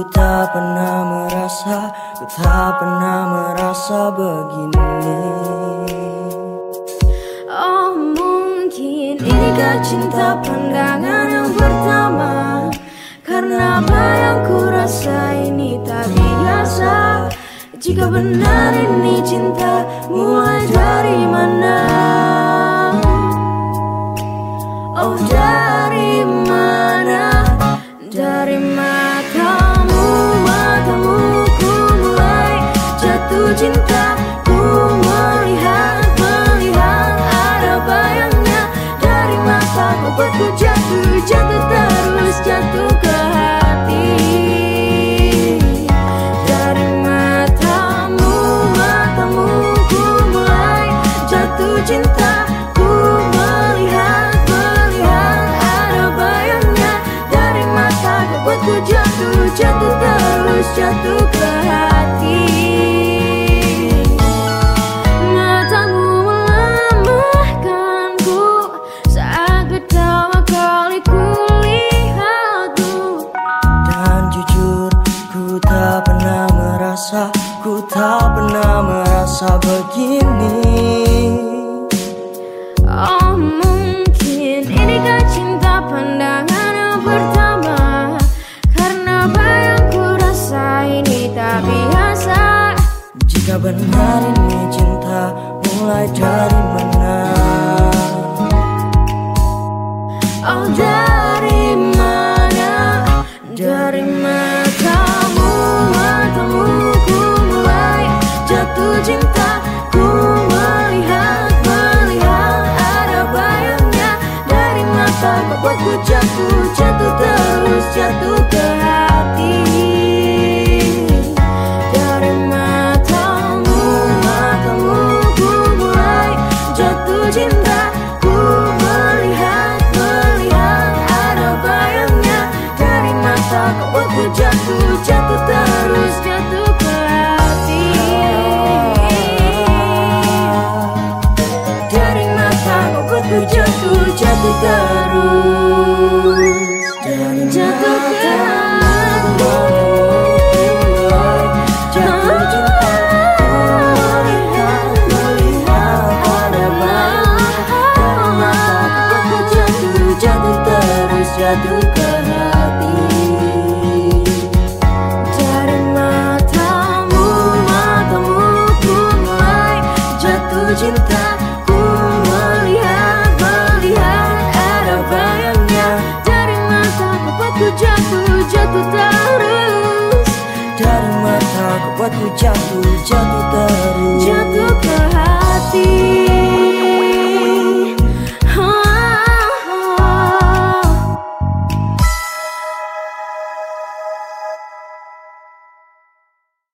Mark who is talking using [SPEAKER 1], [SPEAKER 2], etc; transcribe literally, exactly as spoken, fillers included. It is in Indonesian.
[SPEAKER 1] tak pernah merasa, ku tak pernah merasa begini.
[SPEAKER 2] Oh mungkin inikah cinta pandangan yang pertama, karena apa yang ku rasa ini tak biasa. Jika benar ini cinta, mulai dari mana? Oh dari mana? Dari matamu, matamu ku mulai jatuh cinta. Ku melihat, melihat ada bayangnya. Dari matamu buatku jatuh, jatuh terus jatuh ke hati. Dari matamu, matamu ku mulai jatuh cinta. Ku melihat, melihat ada bayangnya. Dari matamu buatku jatuh, jatuh terus jatuh ke hati. Matamu melemahkanku saat pertama kali ku lihatmu.
[SPEAKER 1] Dan jujur ku tak pernah merasa, ku tak pernah merasa begini.
[SPEAKER 2] Oh mungkin inikah cinta pandangan yang pertama, karena apa yang ku rasa ini tak biasa.
[SPEAKER 1] Jika benar ini cinta, mulai dari mana?
[SPEAKER 2] Oh dari mana? Dari matamu, matamu ku mulai jatuh cinta. Ku melihat, melihat ada bayangnya. Dari mata kau buatku jatuh, jatuh terus jatuh ke hati. Dari matamu, matamu ku mulai jatuh cinta. Ku melihat, melihat ada bayangnya. Dari mata kau buatku jatuh, jatuh terus jatuh ke hati. Dari mata kau buatku jatuh, jatuh terus jatuh ke hati. Jatuh cinta. Ku melihat, melihat ada bayangnya. Dari mata kau buatku jatuh, jatuh terus jatuh ke hati. Dari matamu, matamu ku mulai jatuh cinta. Ku melihat, melihat ada bayangnya. Dari mata kau buatku jatuh, jatuh terus
[SPEAKER 1] Dari mata ku buatku jatuh, jatuh terus
[SPEAKER 2] jatuh ke